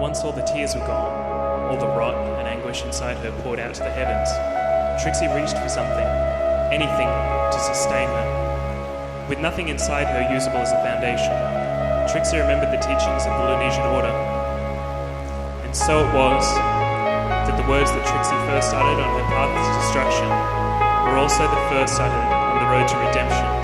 once all the tears were gone, all the rot and anguish inside her poured out to the heavens, Trixie reached for something, anything to sustain her. With nothing inside her usable as a foundation, Trixie remembered the teachings of the Lunesian order. And so it was that the words that Trixie first uttered on her path to destruction were also the first uttered on the road to redemption.